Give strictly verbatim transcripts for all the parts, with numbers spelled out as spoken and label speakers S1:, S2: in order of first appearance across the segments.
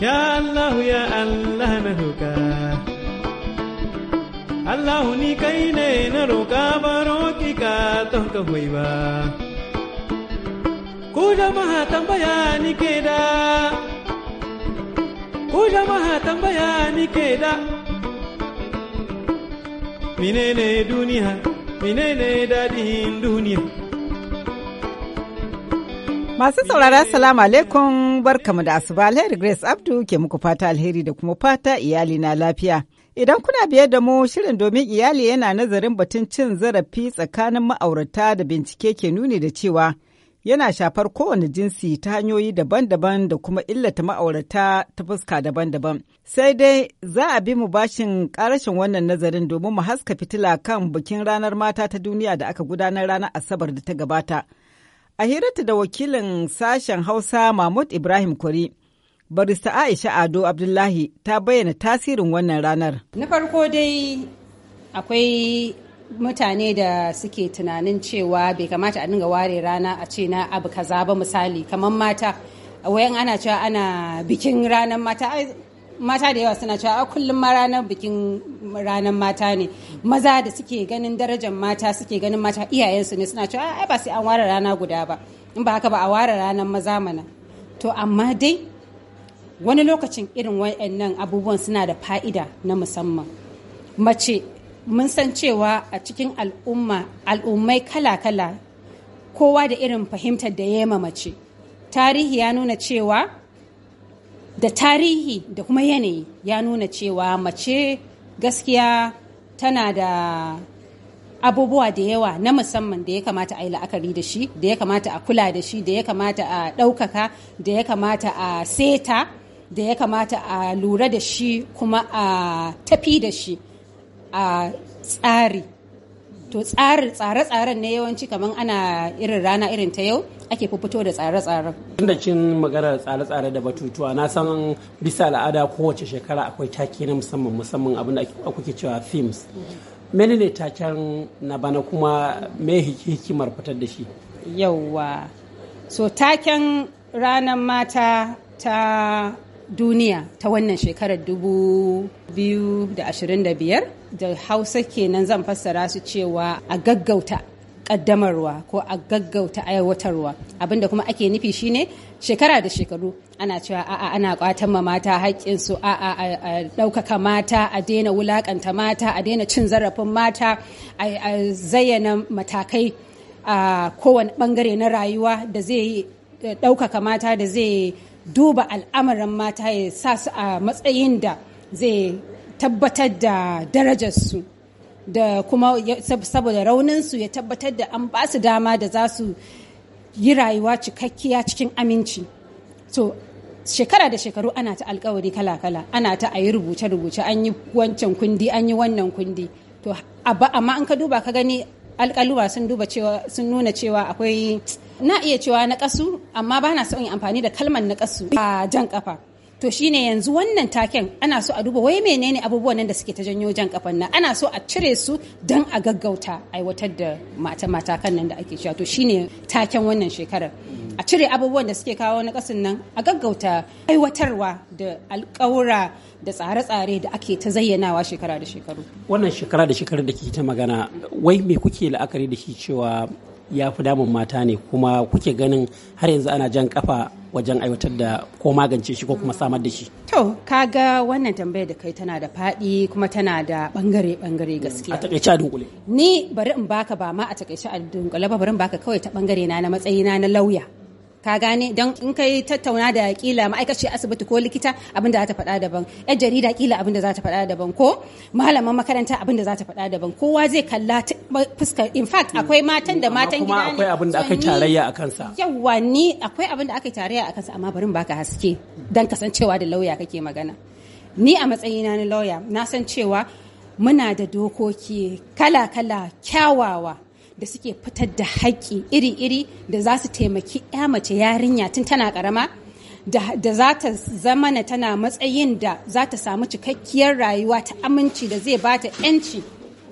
S1: Ya Allah ya Allah na roƙa. Allah ni kai ne na roƙa baro ki ka ton ka hoyi ba. Ku jama'a tambaya ni ke da. Ku jama'a tambaya ni ke da. Menene duniya? Menene dadin duniya?
S2: Masu saurara salamu alaikum barkamu da asuba, Alheri Grace Abdu ke muku fata alheri da kuma fata iyali na lafiya. Idan kuna biye da mu shirin domin iyali yana nazarin batun cin zarafi tsakanin ma'aurata da bincike ke nuni da cewa yana shafar kowane jinsi ta hanyoyi daban-daban da kuma illata ma'aurata ta fuska daban-daban. Sai dai za a bi mu bashin karashin wannan nazarin domin mu haska fitila kan bikin ranar mata ta duniya da aka gudanar ranar Asabar da ta gabata. A hirarta da wakilin sashen Hausa Mahmud Ibrahim Kwari, barista Aisha Ado Abdullahi ta bayyana tasirin wannan ranar.
S3: Na farko dai akwai mutane da suke tunanin cewa bai kamata a dinga ware rana a ce na abu kaza ba, misali kamar mata. Wayan ana cewa ana bikin ranar mata, mata da yawa suna cewa a kullum ma ranar bikin ranar mata ne. Maza da suke ganin darajar mata, suke ganin mata iyayensu ne, suna cewa ai ba sai an ware rana guda ba, in ba haka ba a ware ranar maza mana. To amma dai wani lokacin irin waɗannan abubuwan suna da fa'ida na musamman. Mace mun san cewa a cikin al'umma al'ummai kala-kala kowa da irin fahimtar da ya mace. Tarihi ya nuna cewa da tarihi da kuma yanayi ya nuna cewa mace gaskiya tana da abubuwa da yawa na musamman da ya kamata a yi la'akari da shi, da ya kamata a kula da shi, da ya kamata a ɗaukaka, da ya kamata a seta, da ya kamata a lura da shi kuma a tafi da shi a tsari. To tsare-tsaren ne yawanci kamar ana irin rana irin ta yau ake fito da tsare-tsaren.
S4: Tunda cin maganar tsare-tsare da batutuwa, na san bisa al'ada kowace shekara akwai take na musamman musamman abin da kuke cewa themes. Mene ne taken na bana kuma me hikimar fitar da shi?
S3: Yauwa. So taken ranar mata ta duniya ta wannan shekarar dubu biyu da ashirin da biyar da Hausa kenan zan fassara su cewa a gaggauta kaddamarwa ko a gaggauta aiwatarwa. Abinda kuma ake nufi shine shekara da shekaru ana cewa a'a ana kwatan ma mata haƙƙinsu, a'a a ɗaukaka mata, a daina wulaƙanta mata, a daina cin zarafin mata, a zayyana matakai a kowane ɓangare na rayuwa da zai ɗaukaka mata, da zai duba al'amuran mata, ya sa su a matsayin da zai tabbatar da darajarsu da kuma saboda rauninsu ya tabbatar da an ba su dama da za su yi rayuwa cikakkiya cikin aminci. So shekara da shekaru ana ta alkawari kala-kala, ana ta a yi rubuce-rubuce, an yi wancan kundi, an yi wannan kundi. To amma an ka duba ka gani alƙaluwa sun duba cewa sun nuna cewa akwai, na iya cewa na ƙasu, amma ba na son yin amfani da kalmar na ƙasu a jan ƙafa. To shine yanzu wannan taken ana so a duba wai menene abubuwan nan da suke ta janyo jan kafan nan, ana so a cire su don a gaggauta aiwatar da mata matakan nan da ake cewa. To shine taken wannan shekarar, a cire abubuwan da suke kawo na ƙasin nan, a gaggauta aiwatarwa da alƙawura da tsare-tsare da ake ta zayyanawa shekara da shekaru.
S4: Wannan shekara da shekarar da ke ta magana, wai me kuke la'akari da shi cewa ya fi damun mata ne, kuma kuke ganin har yanzu ana jan kafa wajen aiwatar da ko magance shi ko kuma samar da shi?
S3: To, kaga wannan tambayar da kai tana da faɗi kuma tana da bangare-bangare gaskiya.
S4: A takaice a dunkule.
S3: Ni bari in baka ba ma a takaice a dunkule ba, bari in baka kawai ta bangare na na matsayina na lauya. Ka gane, don in kai tattauna da kila ma'aikaci asibiti ko likita abinda za ta faɗa daban, yar jarida kila abinda za ta faɗa daban, ko malaman makaranta abinda za ta faɗa daban, kowa zai kalla fuskar. In fact akwai matan da matan gida ne,
S4: kuma akwai abinda aka yi tarayya a kansa.
S3: Yawwa, ni akwai abinda aka yi tarayya a kansa, amma bari in baka haske dan kasancewa da lauya kake magana. Ni a matsayina na lauya na san cewa muna da dokoki kala-kala kyawawa da suke fitar da haƙƙi iri-iri da za su taimaki ya mace yarinya tun tana ƙarama, da za ta zama na tana matsayin da za ta samu cikakkiyar rayuwa ta aminci, da zai ba ta 'yanci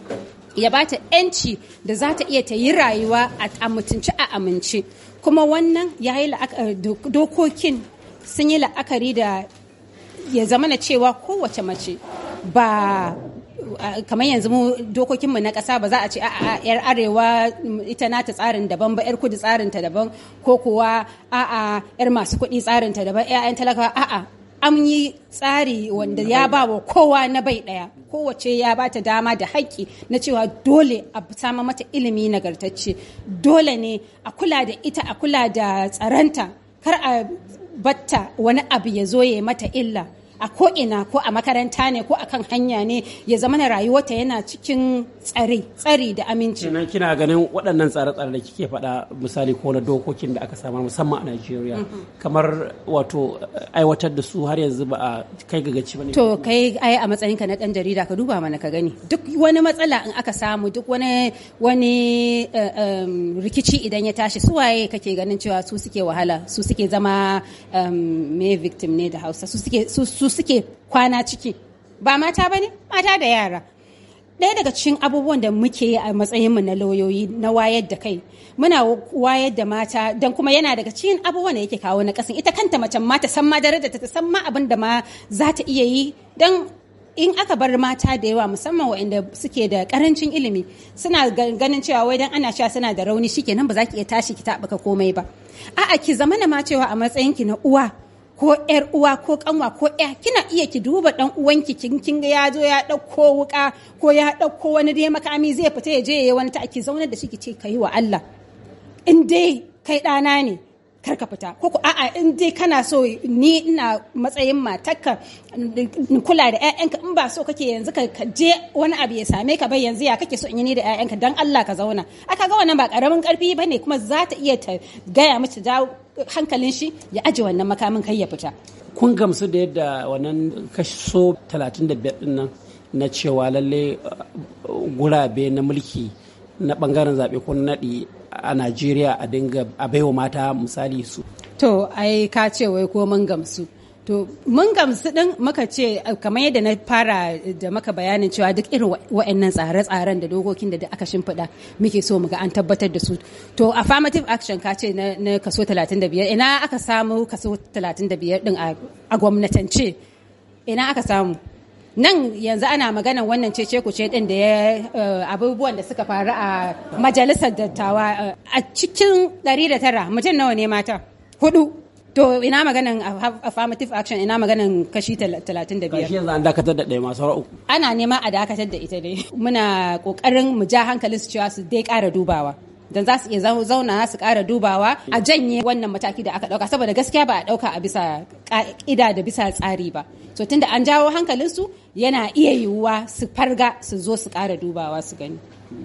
S3: ya ba ta 'yanci da za ta iya ta yi rayuwa a mutunci a amince. Kuma wannan ya yi dokokin sun yi la'akari da ya zama na cewa kowace mace ba kamar yanzu mu dokokinmu na ƙasa ba za a ce a'a yar arewa ita nata tsarin daban ba yar kudu tsarin ta daban ko kuwa a'a yar masu kuɗi tsarin ta daban ƴaƴan talakawa a'a an yi tsari wanda ya ba wa kowa na bai ɗaya kowace ya ba ta dama da haƙƙi na cewa dole a samu mata ilimi nagartacce dole ne a kula da ita a kula da tsaranta kar a batta wani abu ya zo ya mata illa a ko'ina ko a makaranta ne ko a kan hanya ne ya zama na rayuwarta yana cikin tsari tsari da aminci.
S4: Kenan kina ganin waɗannan tsare-tsare da kike faɗa misali ko na dokokin da aka samar musamman a Najeriya kamar wato aiwatar da su har yanzu ba a kai ga gaci ba ne.
S3: To kai ai a matsayinka na ɗan jarida ka duba mana ka gani duk wani matsala in aka samu duk wani wani rikici idan ya tashi su waye kake ganin cewa su suke wahala su suke zama me victim ne da Hausa su suke su suke kwana ciki ba mata ba ne mata da yara ɗaya daga cikin abubuwan da muke yi a matsayinmu na lauyoyi na wayar da kai muna wayar da mata don kuma yana daga cikin abubuwan da yake kawo na ƙasin ita kanta macen ma ta san ma daraja ta san ma abin da ma za ta iya yi don in aka bar mata da yawa musamman waɗanda suke da ƙarancin ilimi suna ganin cewa wai dan ana sha suna da rauni shikenan ba za ki iya tashi ki taɓuka komai ba a'a ki zamana ma cewa a matsayinki na uwa ko ƴar uwa ko kanwa ko ƴa kina iya ki duba dan uwanki kin kin ga ya zo ya dauko wuka ko ya dauko wani dai makami zai fita ya je yayi wani ta ki zauna da shi ki ce kai wa Allah in dai kai dana ne kar ka fita ko ko a'a in dai kana so ni ina matsayin matarka kula da ƴaƴanka in ba so kake yanzu ka je wani abu ya same ka bai yanzu ya kake so in yi ni da ƴaƴanka dan Allah ka zauna aka ga wannan ba karamin karfi bane kuma za ta iya ta gaya miki dawo hankalin shi ya aje wannan makamin kai ya fita.
S4: Kun gamsu da yadda wannan kaso talatin da biyar din nan na cewa lalle gurabe na mulki na bangaren zaɓe ko naɗi a Najeriya a dinga a baiwa mata misali su.
S3: To ai ka ce wai ko mun gamsu. To mun gamsu din muka ce kamar yadda na fara da maka bayanin cewa duk irin wa'annan tsare-tsaren da dokokin da aka shimfiɗa muke so muga an tabbatar da su. To affirmative action ka ce na, na kaso talatin da biyar ina aka samu kaso talatin da biyar din a gwamnatance ina aka samu. Nan yanzu ana maganan wannan cece kuce din da ya abubuwan da suka faru a majalisar dattawa a cikin ɗari da tara mutum nawa ne mata? Hudu. To ina maganan affirmative action ina maganan kashi talatin da biyar.
S4: Kashi yanzu an dakatar da ɗaya masu uku.
S3: Ana nema a dakatar da ita dai. Muna ƙoƙarin mu ja hankalin su cewa su dai ƙara dubawa. Dan za su iya zauna su ƙara dubawa a janye wannan mataki da aka ɗauka saboda gaskiya ba a ɗauka a bisa ƙa'ida da bisa tsari ba. So tunda an jawo hankalin su yana iya yiwuwa su farga su zo su ƙara dubawa su gani.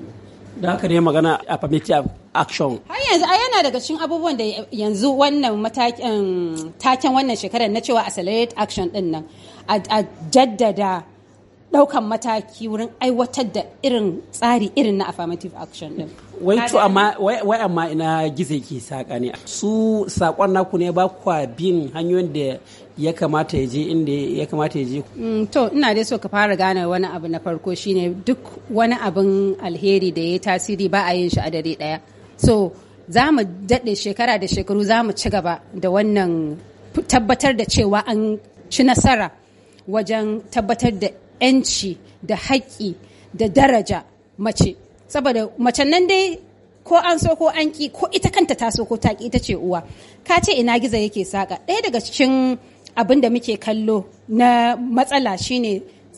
S4: Da haka ne magana affirmative action.
S3: Har yanzu a yana daga cikin abubuwan da yanzu wannan matakin taken wannan shekarar na cewa accelerate action din nan a jaddada daukan mataki wurin aiwatar da irin tsari irin na affirmative action din.
S4: Wai to amma wai amma ina gize ke saka ne su sakon naku ne ba kwa bin hanyoyin da ya kamata ya je inda ya kamata ya je.
S3: Mm, to ina dai so ka fara gane wani abu na farko shine duk wani abin alheri da ya tasiri ba a yin shi a dare daya. So za mu daɗe shekara da shekaru za mu ci gaba da wannan tabbatar da cewa an ci nasara wajen tabbatar da 'yanci da haƙƙi da daraja mace. Saboda macen nan dai ko an so ko an ki ko ita kanta ta so ko ta ki ita ce uwa. Ka ce ina gizo yake saka. Ɗaya daga cikin abin da muke kallo na matsala shine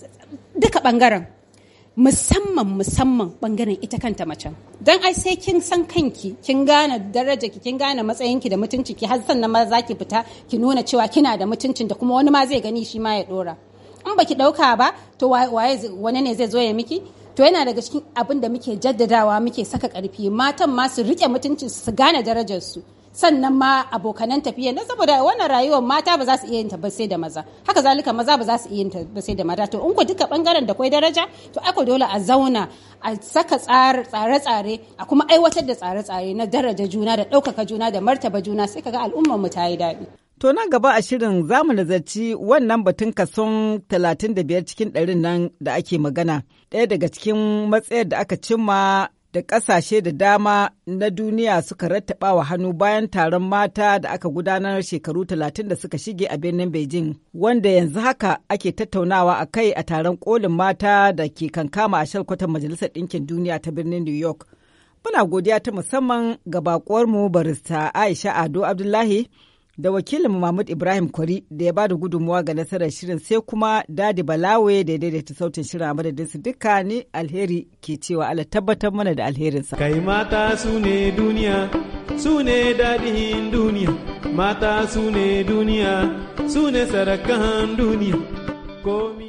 S3: duka ɓangaren. musamman musamman bangaren ita kanta macen don ai sai kin san kanki kin gane daraja ki kin gane matsayinki da mutunci ki har sannan ma zaki fita ki nuna cewa kina da mutuncin da kuma wani ma zai gani shi ma ya dora in baki dauka ba to waye wani ne zai zo ya miki to yana daga cikin abin da muke jaddadawa muke saka karfi matan ma su rike mutuncin su gane darajar su sannan ma abokanan tafiya na saboda wannan rayuwar mata ba za su iya yin ta ba sai da maza haka zalika maza ba za su iya yin ta ba sai da mata to in ko duka bangaren da kwai daraja to aka dole a zauna a saka tsare-tsare a kuma aiwatar da tsare-tsare na daraja juna da ɗaukaka juna da martaba juna sai kaga al'ummar mu ta yi daɗi.
S2: To nan gaba a shirin za mu nazarci wannan batun kason talatin da biyar cikin ɗarin nan da ake magana ɗaya daga cikin matsayar da aka cimma da ƙasashe da dama na duniya suka rattaba wa hannu bayan taron mata da aka gudanar shekaru talatin da suka shige a birnin Beijing, wanda yanzu haka ake tattaunawa a kai a taron kolin mata da ke kankama a shalkwatar Majalisar Ɗinkin Duniya ta birnin New York. Muna godiya ta musamman ga baƙuwarmu barista Aisha Ado Abdullahi da wakilin Mahmud Ibrahim Kwari da ya ba da gudunmuwa ga nasarar shirin, sai kuma Dadi Balawe da ya daidaita sautin shirin a madadin su duka ni alheri ke cewa Allah tabbatar mana da alherinsa.
S1: Kai mata su ne duniya, su ne daɗin duniya, mata su ne duniya, su ne sarakan duniya. Komi